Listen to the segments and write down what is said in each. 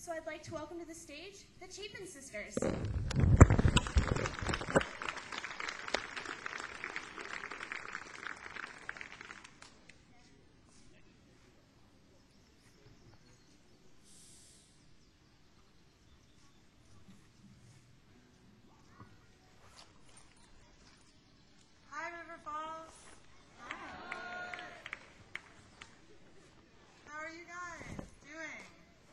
So I'd like to welcome to the stage the Chapin Sisters. Hi, River Falls. How are you guys doing?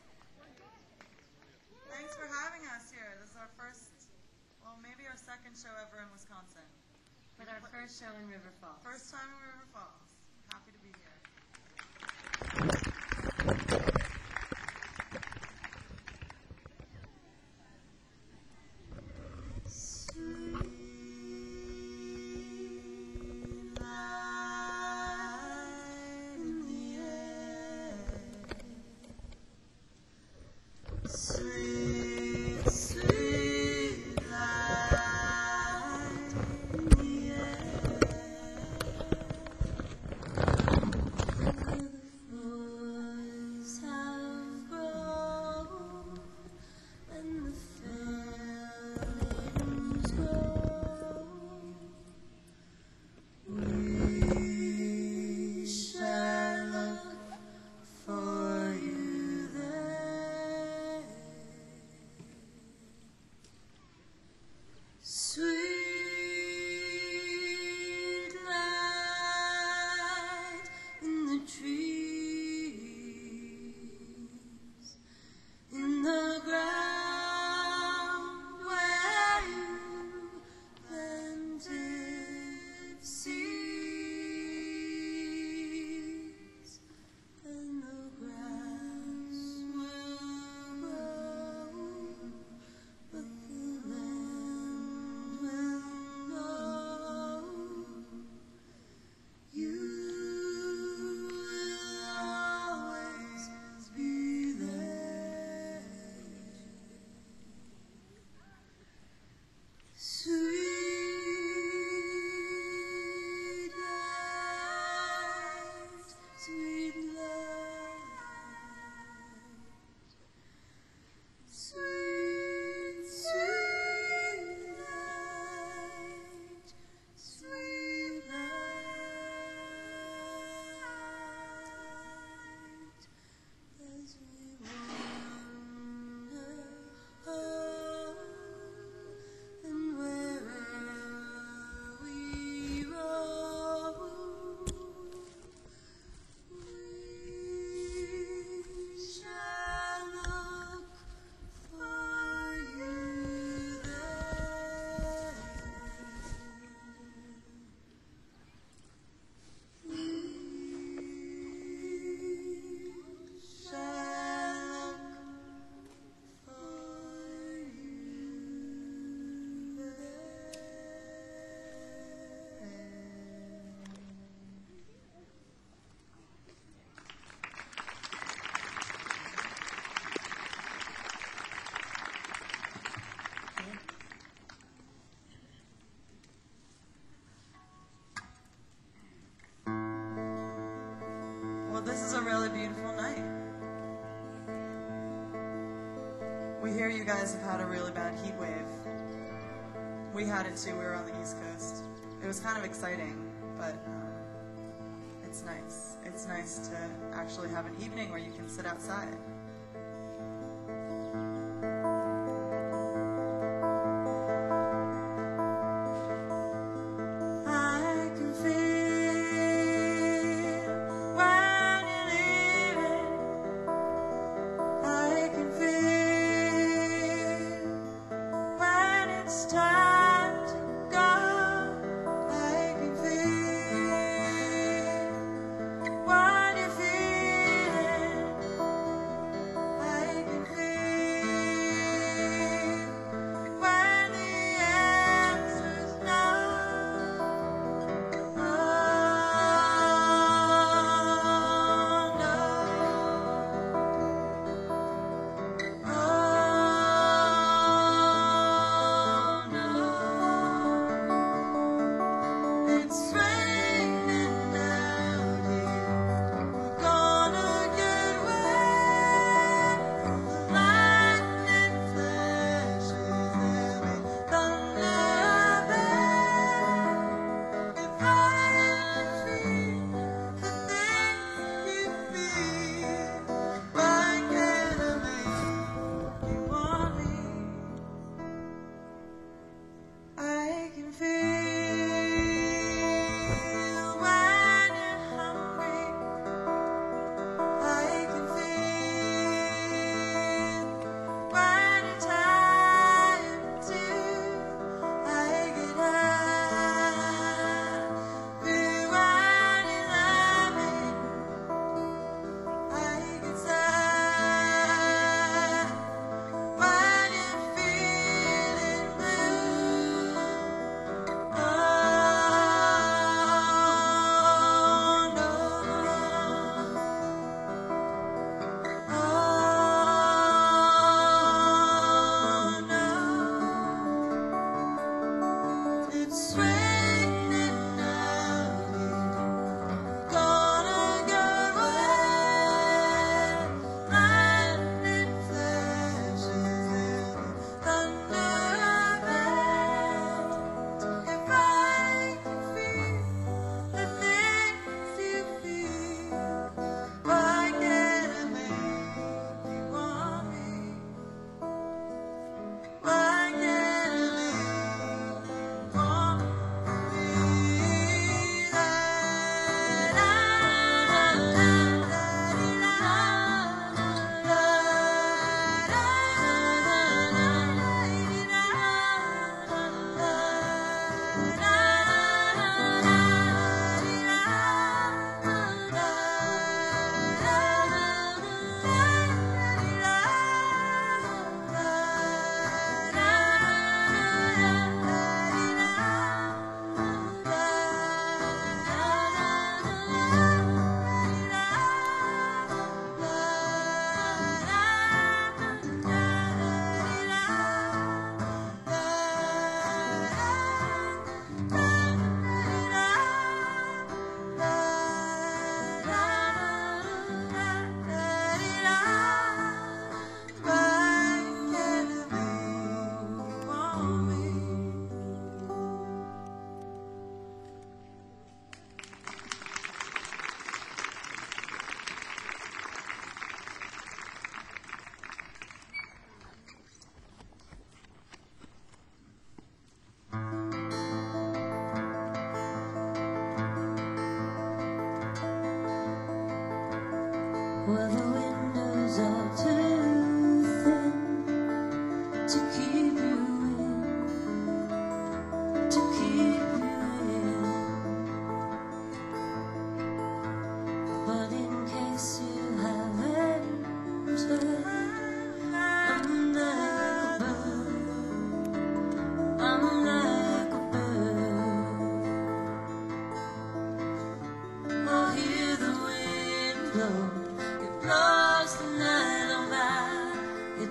Thanks for having us here. This is our first, well, maybe our second show ever in Wisconsin. But our first show in River Falls. First time in River Falls. Happy to be here. Well, this is a really beautiful night. We hear you guys have had a really bad heat wave. We had it too. We were on the East Coast. It was kind of exciting, but it's nice. It's nice to actually have an evening where you can sit outside.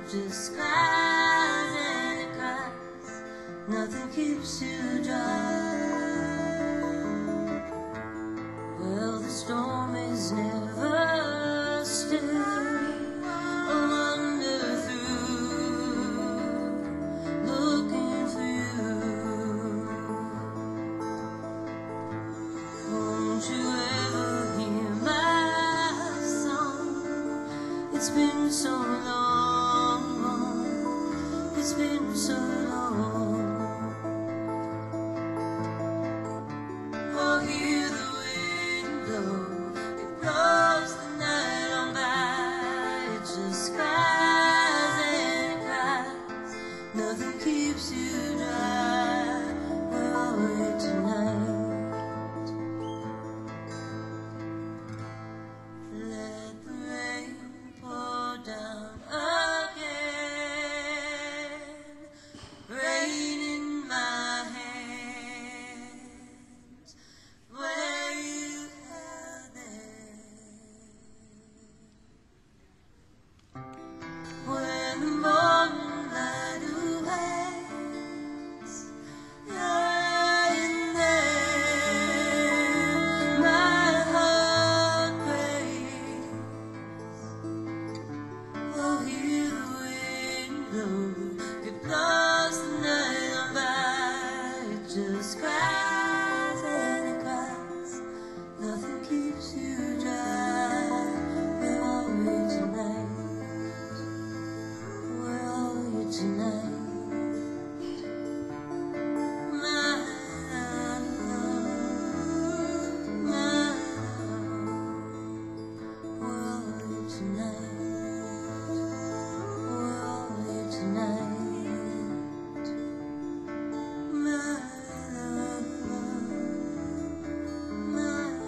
just cries and it cries. Nothing keeps you dry. Well, the storm is never still. I wander through, looking for you. Won't you ever hear my song? It's been so long, it's been so long. I'll hear the wind blow, it blows the night on by. It just cries and cries, nothing keeps you dry. Where are we tonight? Let the rain pour down again, rain in my hands, where you have it. When the morning light awakes, you're in there, my heart breaks. Oh, hear the wind blow, it blows the night on by. It just cries and it cries, nothing keeps you dry. Where are we tonight? Where are we tonight? My love, my love. Where are we tonight? Where are we tonight? My love, my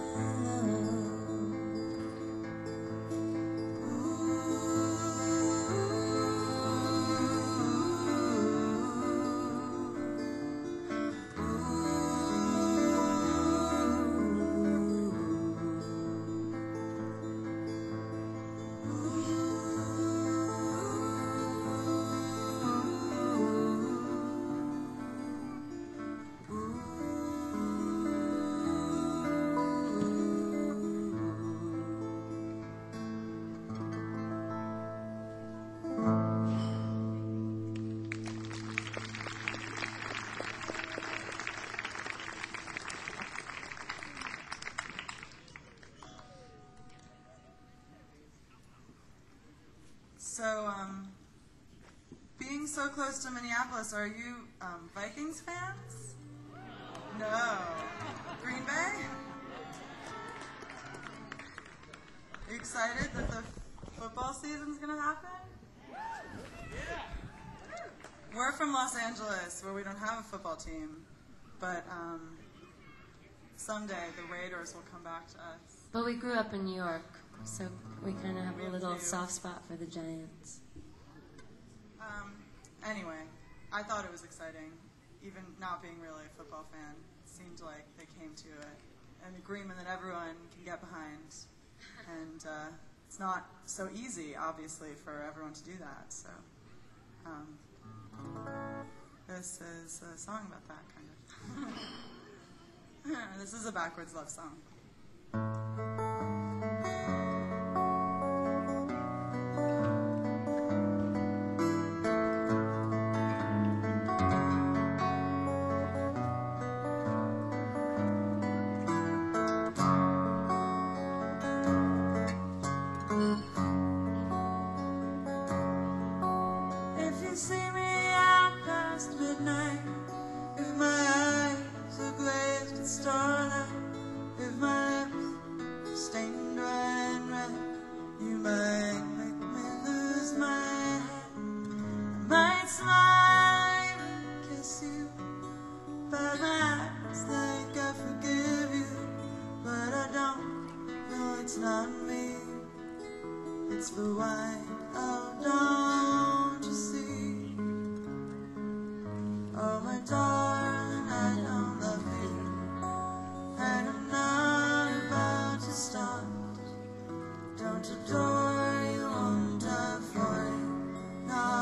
So, being so close to Minneapolis, are you Vikings fans? No. Green Bay? Are you excited that the football season's gonna happen? We're from Los Angeles, where we don't have a football team, but someday the Raiders will come back to us. But we grew up in New York, so we kind of have We a have little two. soft spot for the Giants. Anyway, I thought it was exciting, even not being really a football fan. It seemed like they came to an agreement that everyone can get behind, and it's not so easy, obviously, for everyone to do that. So this is a song about that, kind of. This is a backwards love song. If you see me out past midnight, if my eyes are glazed with starlight, if my lips stained red, you might make me lose my head. I might smile and kiss you, but my eyes think I forgive you, but I don't know it's not me, it's the white. Oh, don't you see? Oh, my darling, I don't love you, and I'm not about to start. Don't adore you, won't avoid, not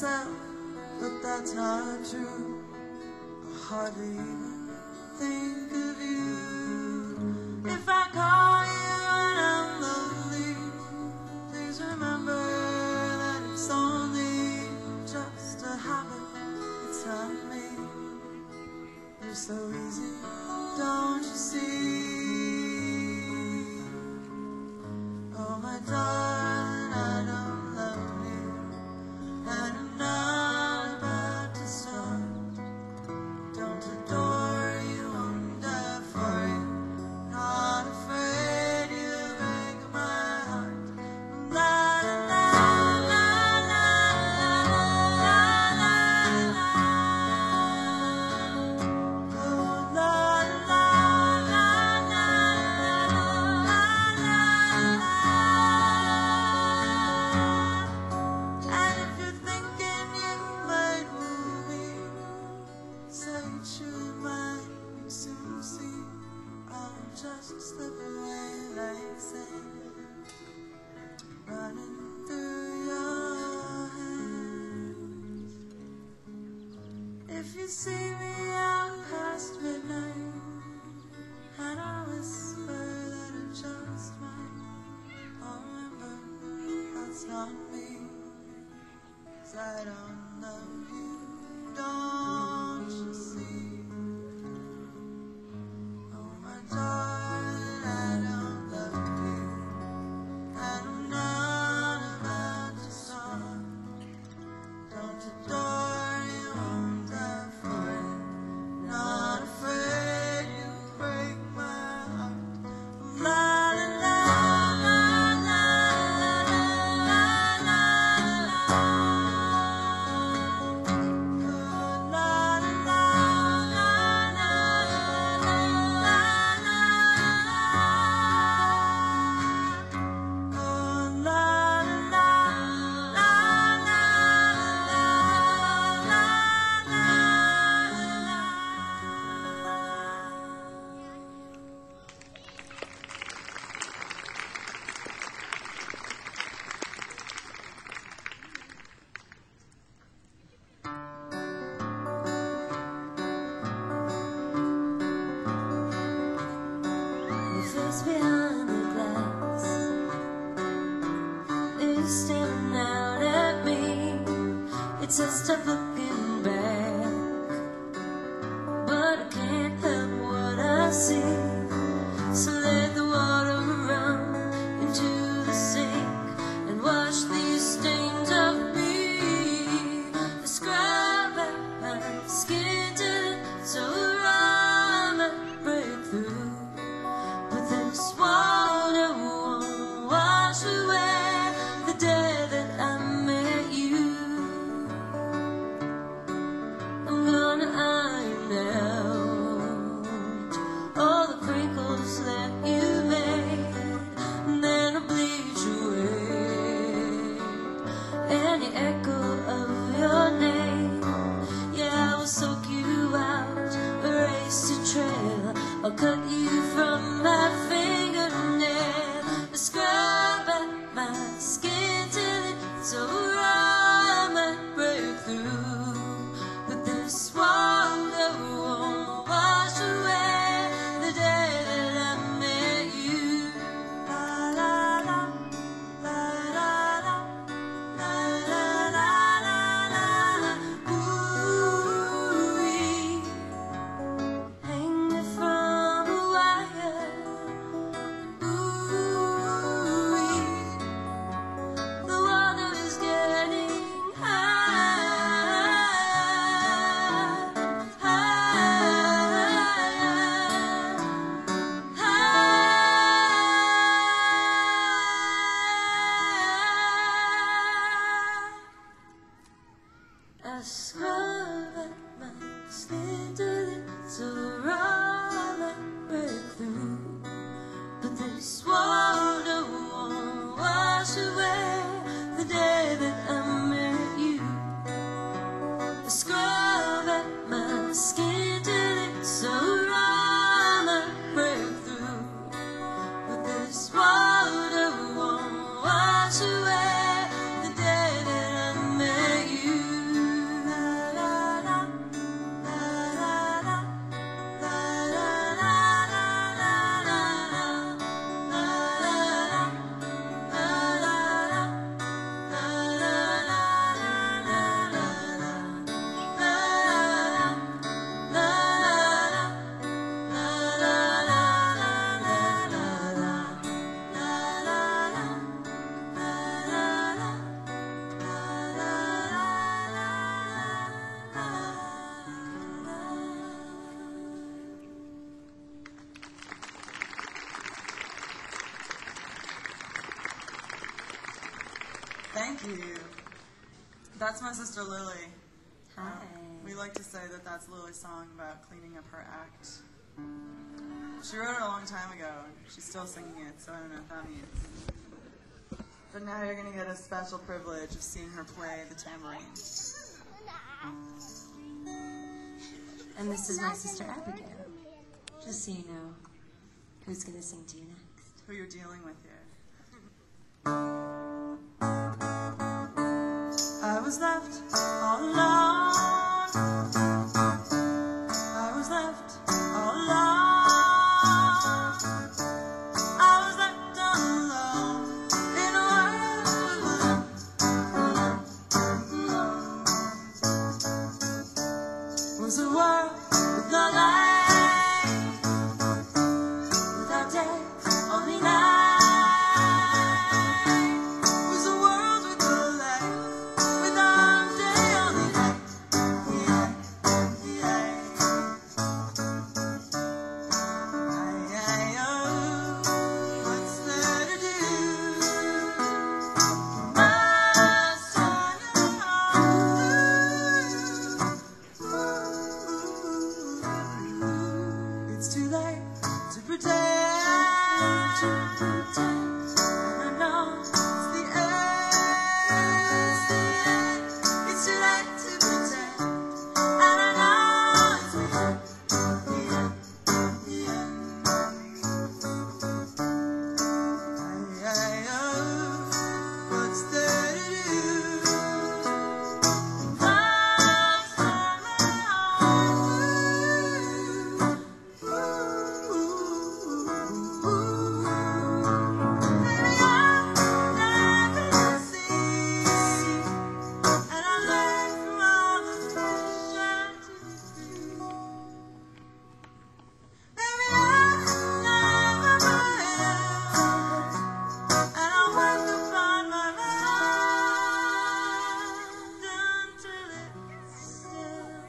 myself, but that's not true. I hardly even think of you. If I call you when I'm lonely, please remember that it's only just a habit. It's not me. You're so easy, don't you see? Oh my darling, I don't love you, and I'm not about to start. Don't adore you, won't die for you. Not afraid you break my heart. La la la la la la la la. Oh la la la la la la. And if you're thinking you might woo me, say you might, you soon see I'll just slip away like sand, running through your hands. If you see me out past midnight, and I whisper that I just might, I'll remember that's not me, 'cause I don't love you, don't you see? Oh my darling, I don't love you, and I'm not about to start. Don't adore you, won't die for you. Not afraid you'll break my heart. La la la la la la la la la. Oh la la la la la la la la. Oh la la la la Your face behind the glass is staring out at me. It says stop looking back, but I can't help what I see. So let the water run into the sink and wash these stains of me. I scrub at my skin till it's so raw I break through. But this water won't wash away the day that I met you. I'm gonna iron out all the crinkles that you made, and then I'll bleach away any echo of your name. Yeah, I will soak you out, erase your trail, I'll cut you from my fingernail. I scrub at my skin till it's so raw I might break through. But this water won't wash away the day that I met you. La la la, la la la, la la la la la la. Ooh-wee. Hang me from a wire. Ooh-wee. The water is getting high, high, high. I scrub at my skin till it's so raw I break through. But this water won't wash away the day that I met you. I scrub at my skin till it's so raw I might break through. But this water won't wash away the day that I met you. Thank you. That's my sister Lily. Hi. We like to say that that's Lily's song about cleaning up her act. She wrote it a long time ago, and she's still singing it, so I don't know what that means. But now you're going to get a special privilege of seeing her play the tambourine. And this is my sister Abigail. Just so you know who's going to sing to you next. Who you're dealing with here. I was left all alone. I was left all alone. I was left all alone in a world. Was a world with no light, without day, only night. Was a world with no light, without day, only night. What's there to do? Must on your own. It's too late to pretend. And I know it's the end. It's too late to pretend. And I know it's the end. What's there to do? Must on Maybe I've never seen, and I learned from all the pressure to be free. Maybe I've never been, and I'll work upon my mind until it's still.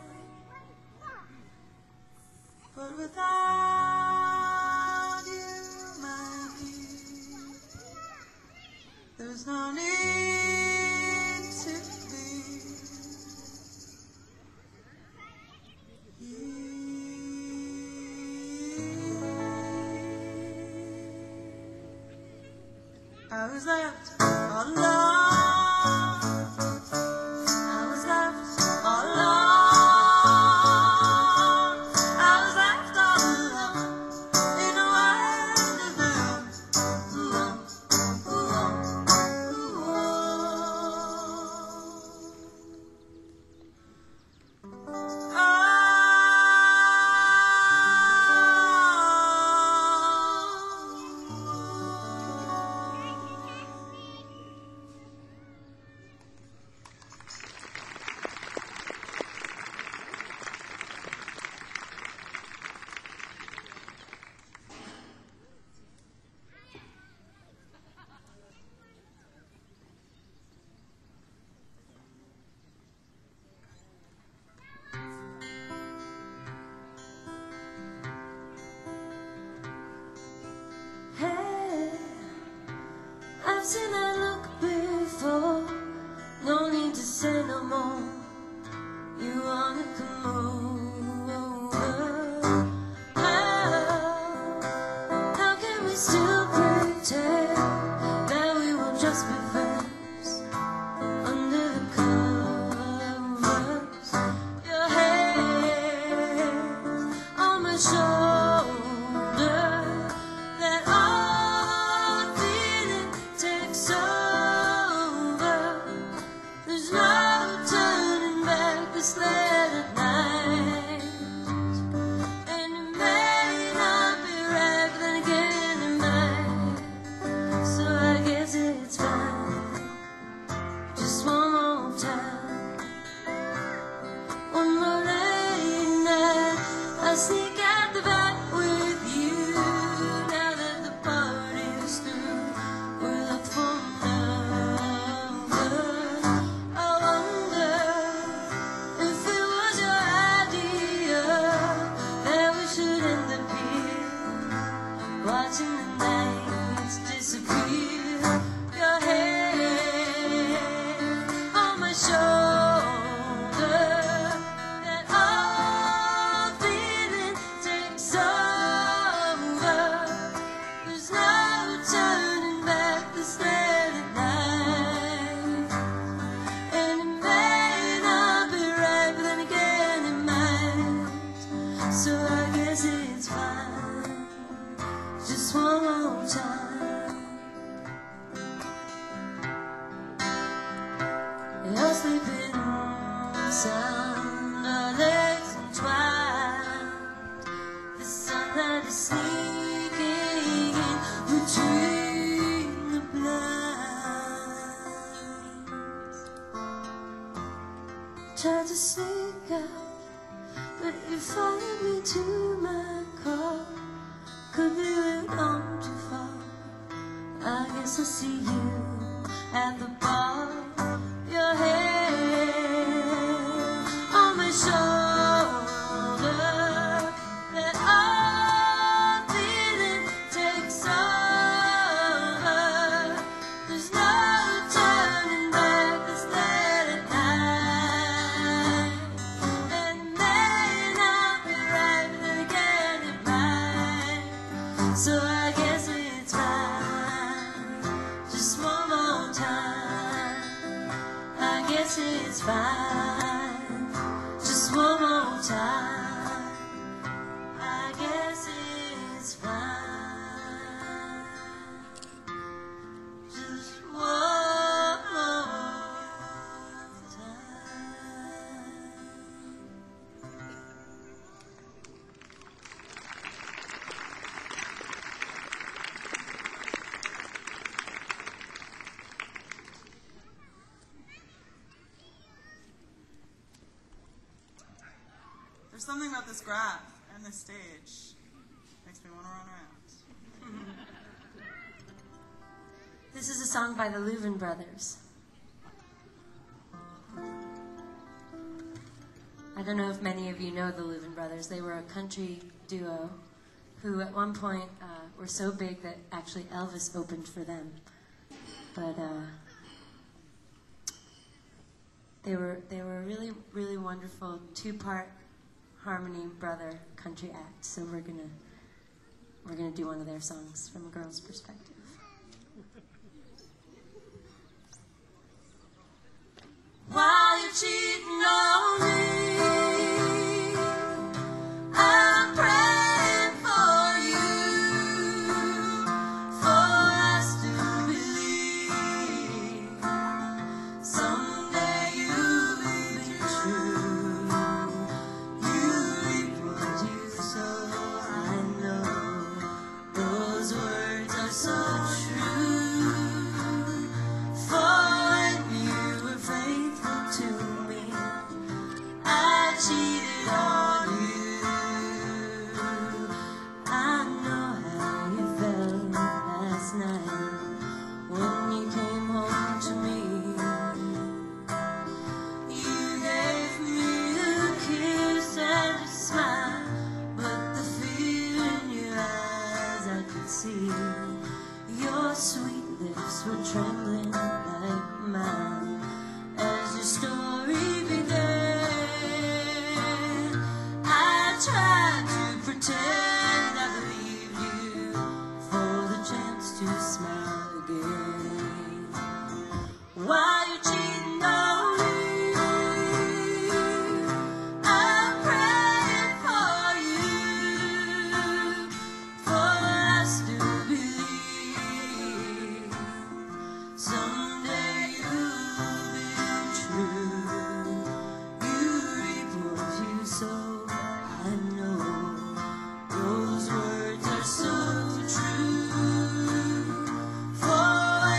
But without you, my dear, there's no need to fear. I was left all alone. I was left all alone. I was left all alone in a Hey, I've seen that look before. No need to say no more. You wanna come over? How can we still pretend that we will just be friends under the covers? Your head on my shoulder, that odd feeling takes over. There's no turning back this late at night. sleeping sound, our legs entwined. The sunlight is sneaking in between the blinds. Tried to sneak out, but you followed me to my car. Could be we've gone too far. I guess I'll see you at the bar. Your head on my shoulder. That old feeling takes over. There's no turning back. This late at night. And may not be right, but then again it might. So I guess it's fine. Just one more time. I guess it's fine. Just one more time. I guess it's fine. Just one more time. There's something about this graph and this stage makes me want to run around. This is a song by the Louvin Brothers. I don't know if many of you know the Louvin Brothers. They were a country duo who at one point were so big that actually Elvis opened for them. But they were a really, really wonderful two-part harmony brother country act. So we're gonna do one of their songs from a girl's perspective. While you're cheating on me, I'm praying for you, for us to believe someday you'll be true. You reap what you sow, I know those words are so true. For when you were faithful to me, I cheated on you. I know how you felt last night when you came home to me. You gave me a kiss and a smile, but the fear in your eyes I could see. Your sweet lips were trembling like mine as your story began. I tried to pretend I believed you for the chance to smile again. While you're cheating on me, I'm praying for you, for us to believe someday you'll be true. You reap what you sow, I know those words are so true. For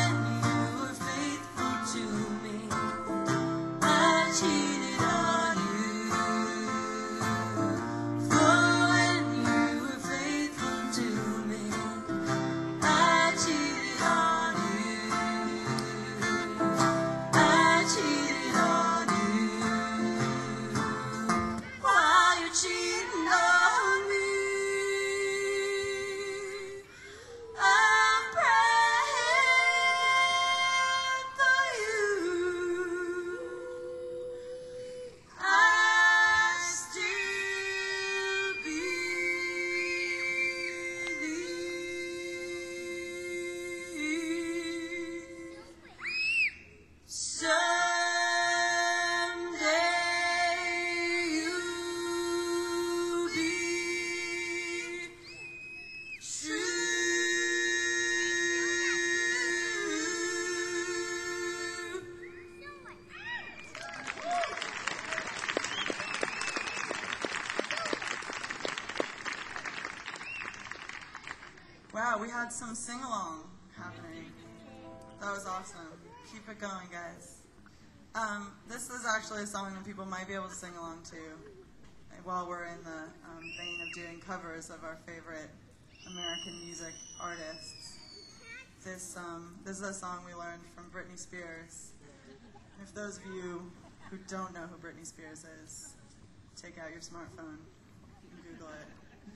we had some sing-along happening. That was awesome. Keep it going, guys. This is actually a song that people might be able to sing along to while we're in the vein of doing covers of our favorite American music artists. This is a song we learned from Britney Spears. If those of you who don't know who Britney Spears is, take out your smartphone and Google it.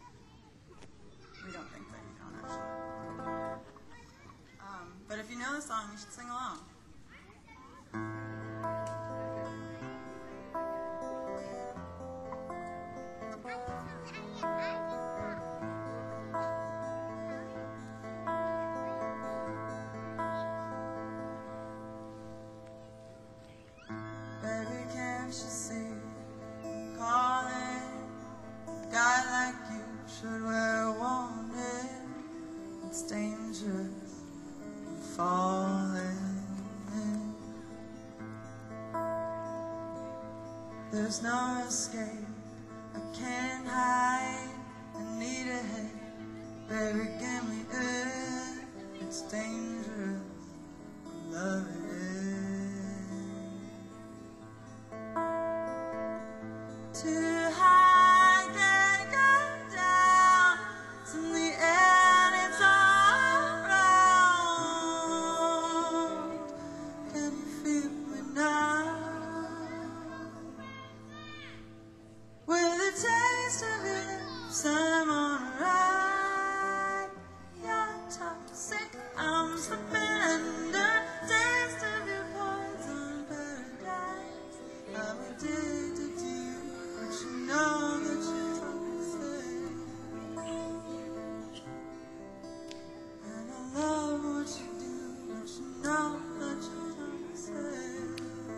We don't think that you don't, actually. But if you know the song, you should sing along. Baby, can't you see? Calling a guy like you should wear a warning. It's dangerous falling. There's no escape. I can't hide. I need a hit. Baby, give me it. It's dangerous. I'm loving it. Too high, can't go down. It's in the end, it's all around. Can you feel me now? With a taste of your lips, I'm on a ride. You're toxic, I'm slipping under. Taste of your poison paradise. I'm addicted to you, but you know that you're toxic. And I love what you do, but you know that you're toxic.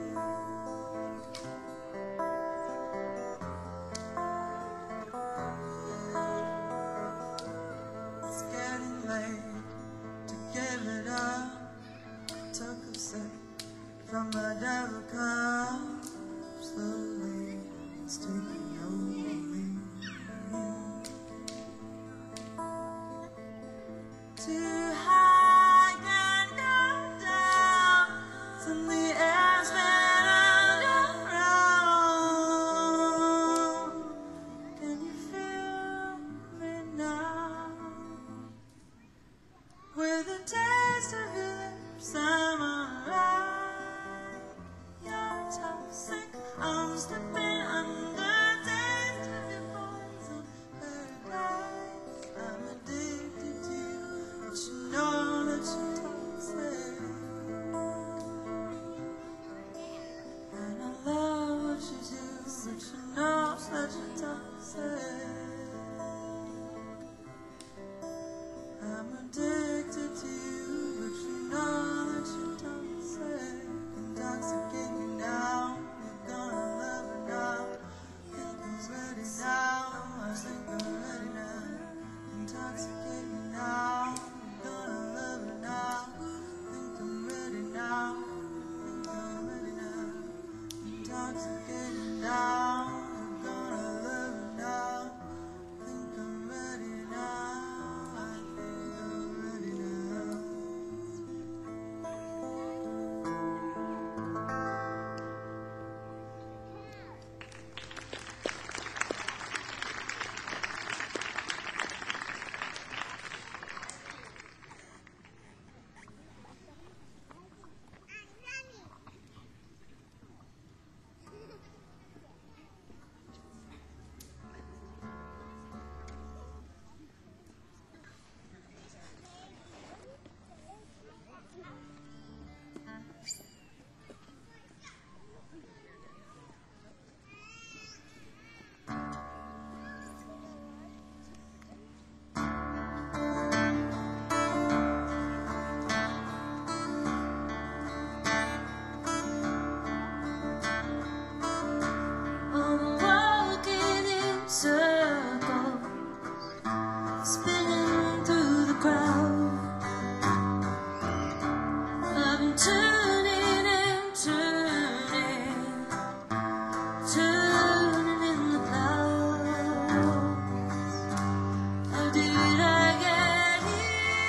It's getting late to give it up. Took a sip from my devil cup. Slowly it's taking over me. Too high, can't go down. It's in the air, spinning around. Can you feel me now? With a taste of your lips, I'm alright. You're toxic, I'm slipping under. Taste of your poison paradise. I'm addicted to you, but you know that you're toxic. And I love what you do, but you know that you're toxic. I'm addicted to you, but you know that you're toxic. Intoxicate me now, you're gonna love her now. Think I'm ready now, I think I'm ready now. Intoxicate me now, you're gonna love her now. Think I'm ready now, think I'm ready now. Intoxicate me now, you're gonna love her now. Think I'm ready now. Did I get here?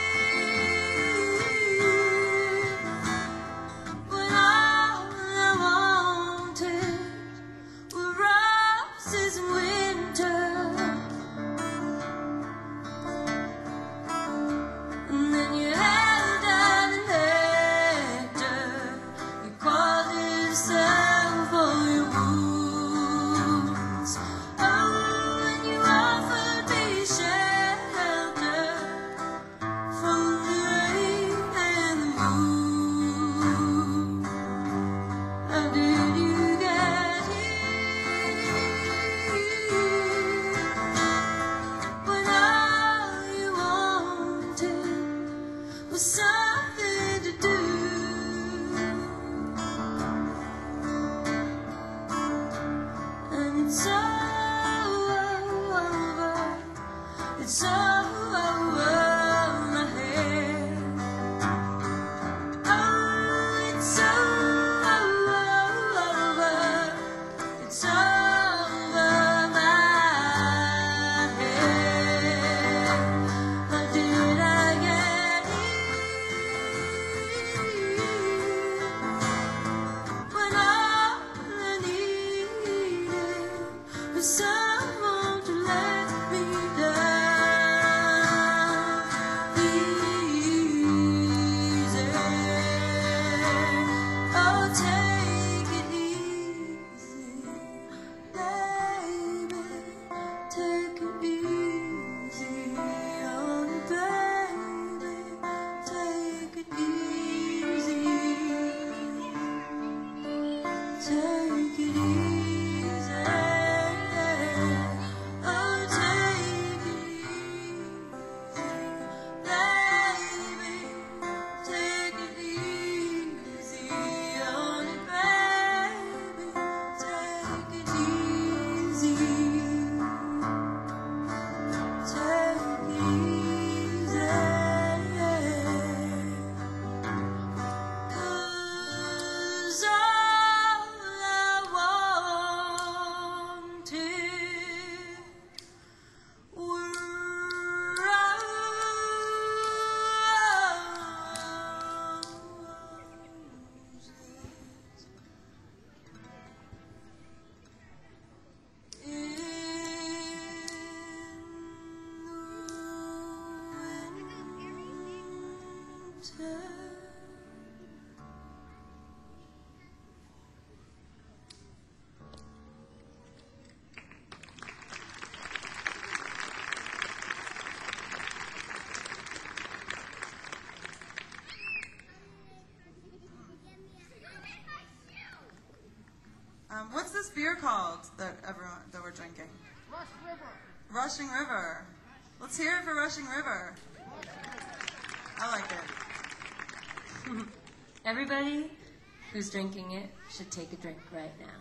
beer called that we're drinking? Rushing River. Let's hear it for Rushing River. I like it. Everybody who's drinking it should take a drink right now.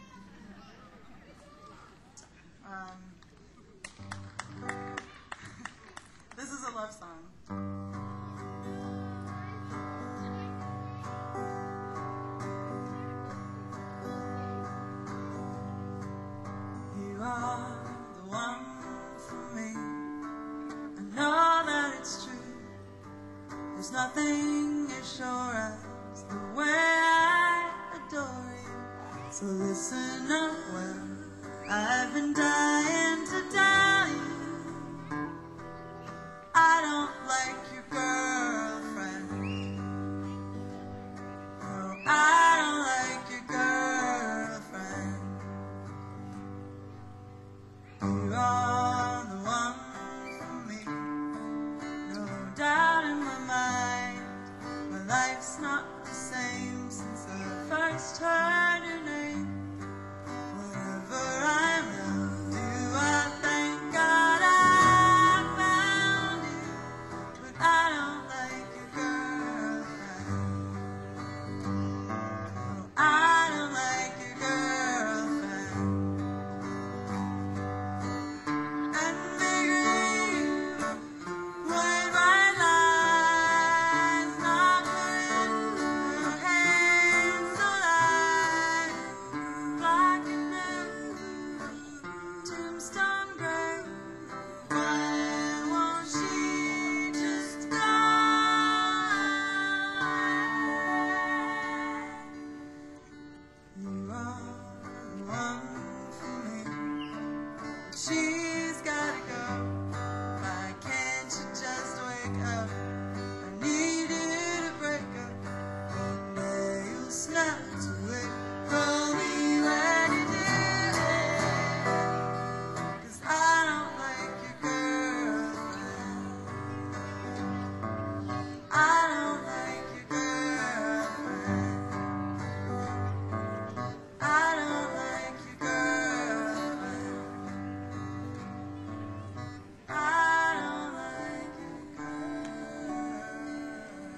This is a love song. You are the one for me. I know that it's true. There's nothing as sure as the way I adore you. So listen up, well, I've been dying to tell you I don't like your girlfriend. No, I don't like your girlfriend. You are the one for me. No doubt in my mind. My life's not the same since I first heard your name. Whenever I'm around you, I thank God I found you. But I don't like your girlfriend. No, I don't like your girlfriend. And maybe white lies not in your hands alive. Black and blue, tombstone gray. Why won't she just go? You are the one for me. She's gotta go. Why can't you just wake up? I need you to break up. One day you'll snap to it. Call me when you do it. 'Cause I don't like your girlfriend. I don't like your girlfriend. I don't like your girlfriend. I don't like your girlfriend.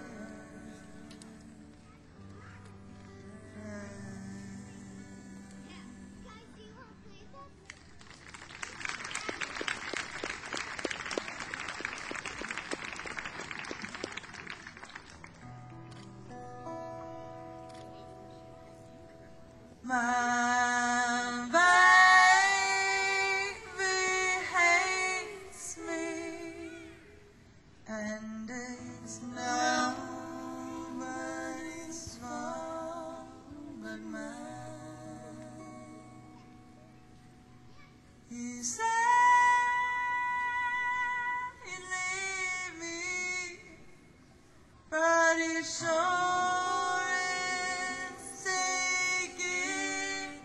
My baby hates me, and it's nobody's fault but mine. He said he'd leave me, but he sure is taking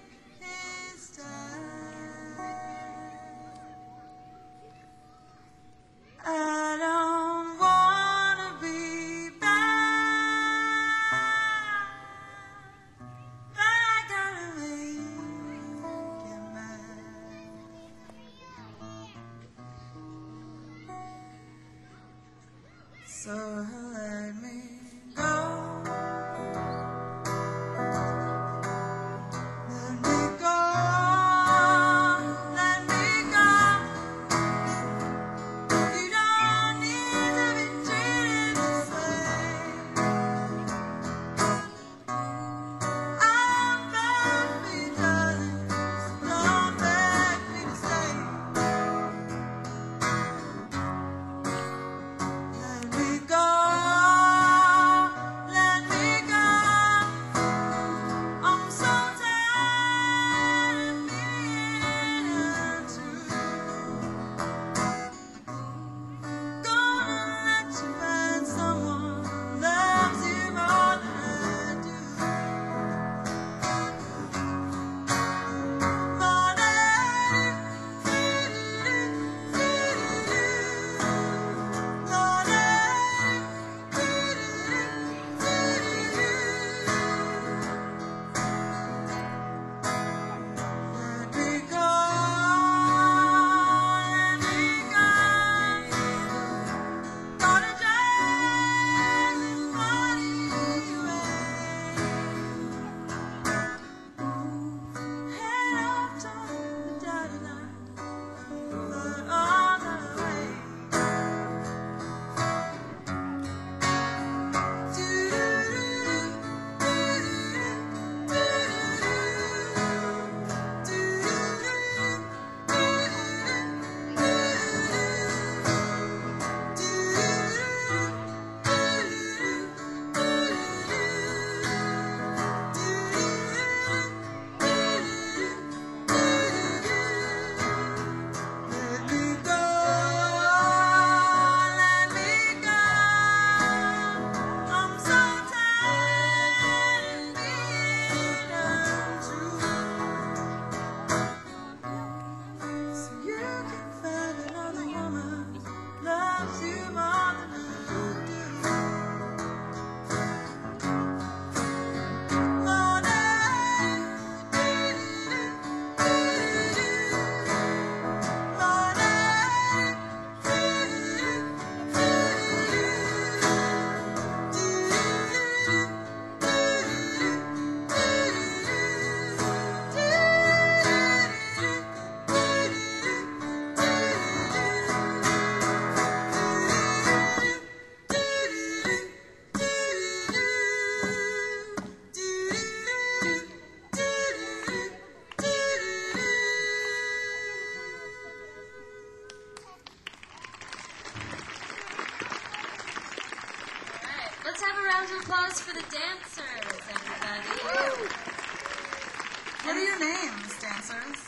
Let's have a round of applause for the dancers, everybody. What are your names, dancers?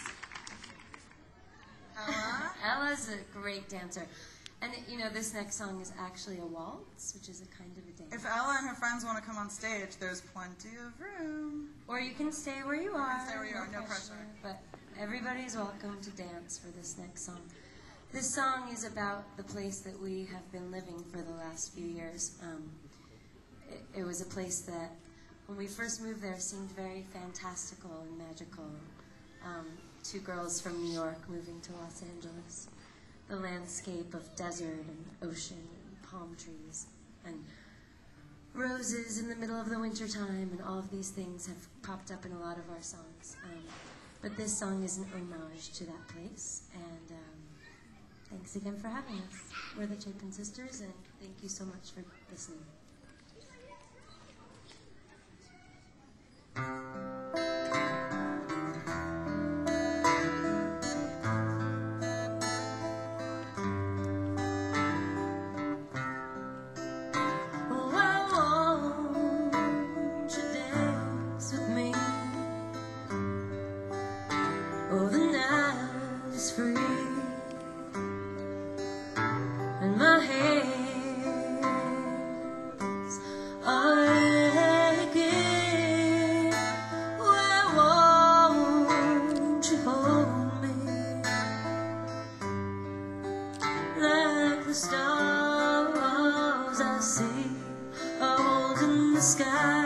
Ella? Ella's a great dancer. And, you know, this next song is actually a waltz, which is a kind of a dance. If Ella and her friends want to come on stage, there's plenty of room. Or you can stay where you are. stay where you are, no pressure. But everybody's welcome to dance for this next song. This song is about the place that we have been living for the last few years. It was a place that, when we first moved there, seemed very fantastical and magical. Two girls from New York moving to Los Angeles. The landscape of desert and ocean and palm trees and roses in the middle of the winter time, and all of these things have popped up in a lot of our songs. But this song is an homage to that place, and thanks again for having us. We're the Chapin Sisters, and thank you so much for listening. Oh, the night is free, and my hands are aching. Why won't you hold me like the stars I see are holding the sky?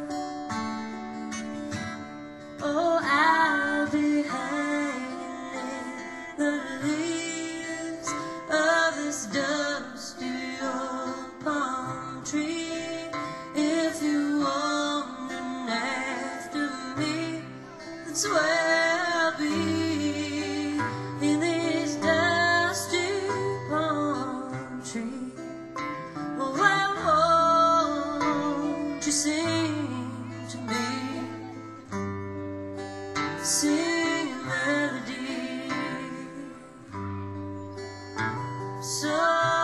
Oh, I'll be hanging in the leaves of this dusty old palm tree. If you wandering after me, that's where I'll be, in this dusty palm tree. Well, why won't you sing to me? Sing a melody so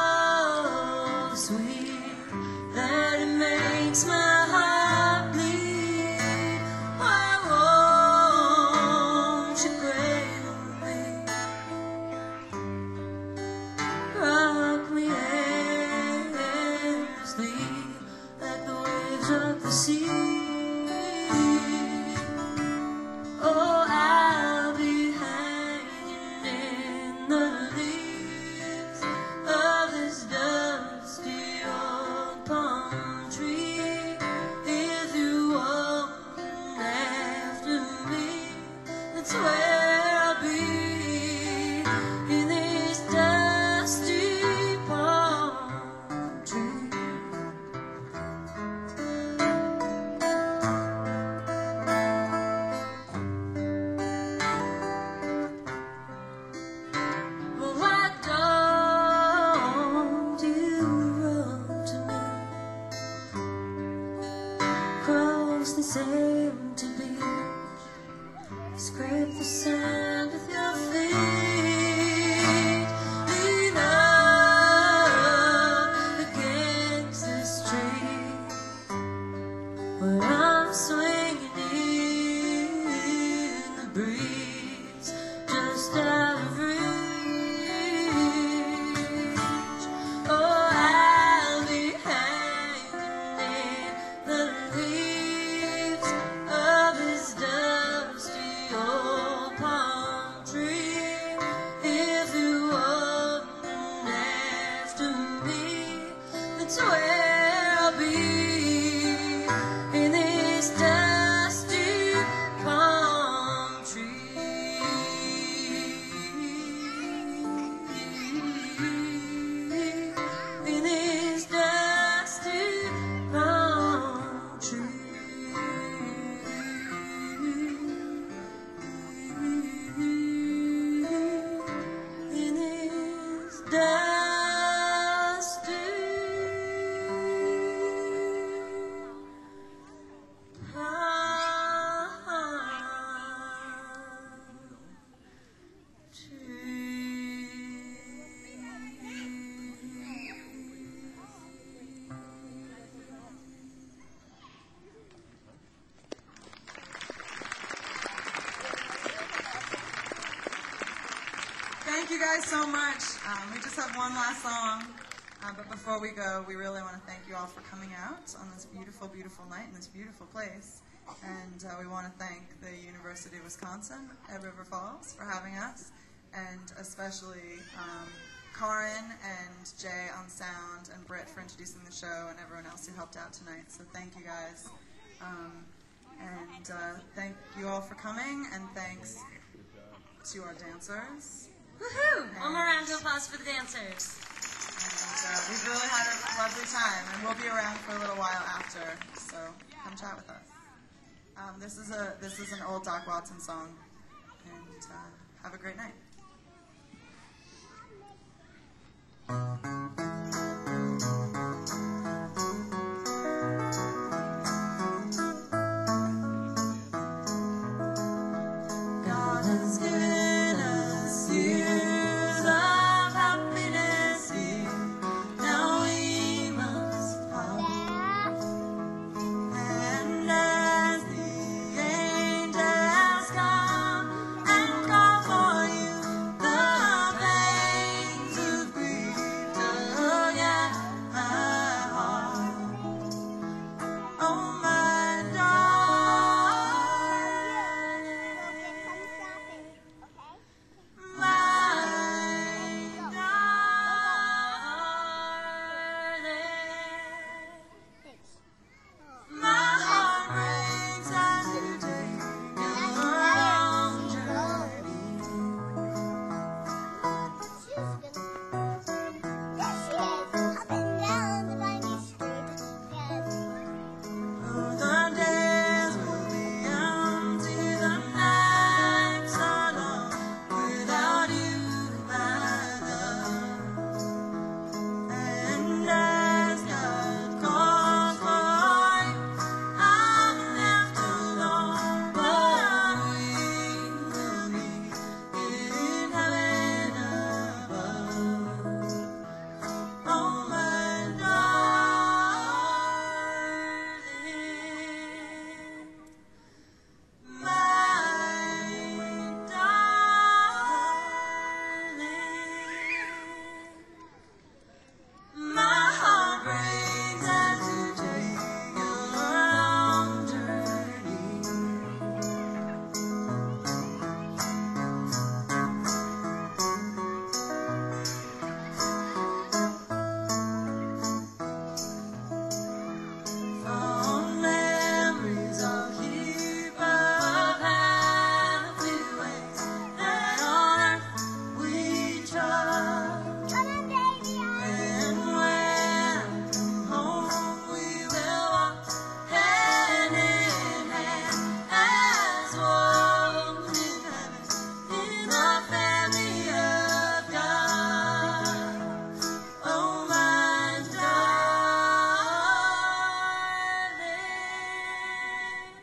sweet that it makes my heart bleed. Why won't you cradle me, rock me endlessly like the waves of the sea? Oh, I'll be hanging in the leaves of this dusty old palm tree. If you won't after me, that's where I'll be, in this dusty palm tree. Well, why don't you run to me? Cross this empty beach, scrape the sand with your feet, lean up against this tree where I'm swinging in the breeze, just out of reach. Oh, I'll be hanging in the leaves of this dusty old palm tree. If you won't after me, that's where I'll be, in this dusty guys so much. We just have one last song. But before we go, we really want to thank you all for coming out on this beautiful, beautiful night in this beautiful place. And we want to thank the University of Wisconsin at River Falls for having us, and especially Karin and Jay on sound, and Britt for introducing the show, and everyone else who helped out tonight. So thank you guys. Thank you all for coming, and thanks to our dancers. Woohoo! One more round of applause for the dancers. And we've really had a lovely time, and we'll be around for a little while after, so come chat with us. This is an old Doc Watson song, and have a great night. God has given us years of happiness here. Now we must part. And as the angels come and call for you, the pains of grief tug at my heart. Oh, my darling, my heart breaks as you take your long journey. Oh, the days will be empty, the nights are long without you, my love. And as God calls for you, I'm left alone, but we will meet in heaven above. Oh, my darling, my heart breaks as you take your long journey. Fond memories I'll keep of happy ways that on earth we trust. And when I come home, we will walk hand in hand as one in heaven in the family of God. Oh, my darling,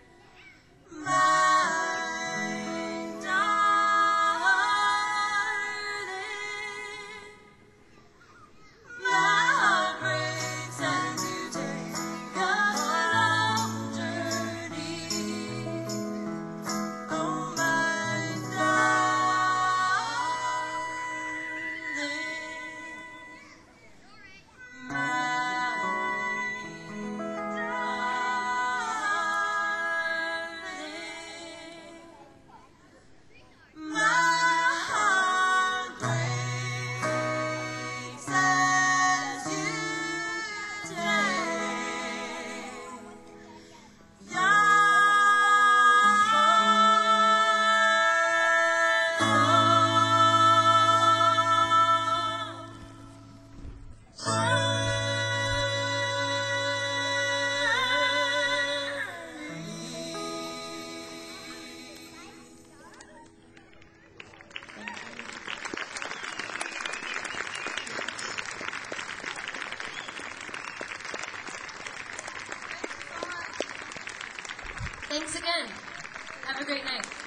my heart breaks as you take your long journey. Oh, my heart breaks as you take your Thanks again. Have a great night.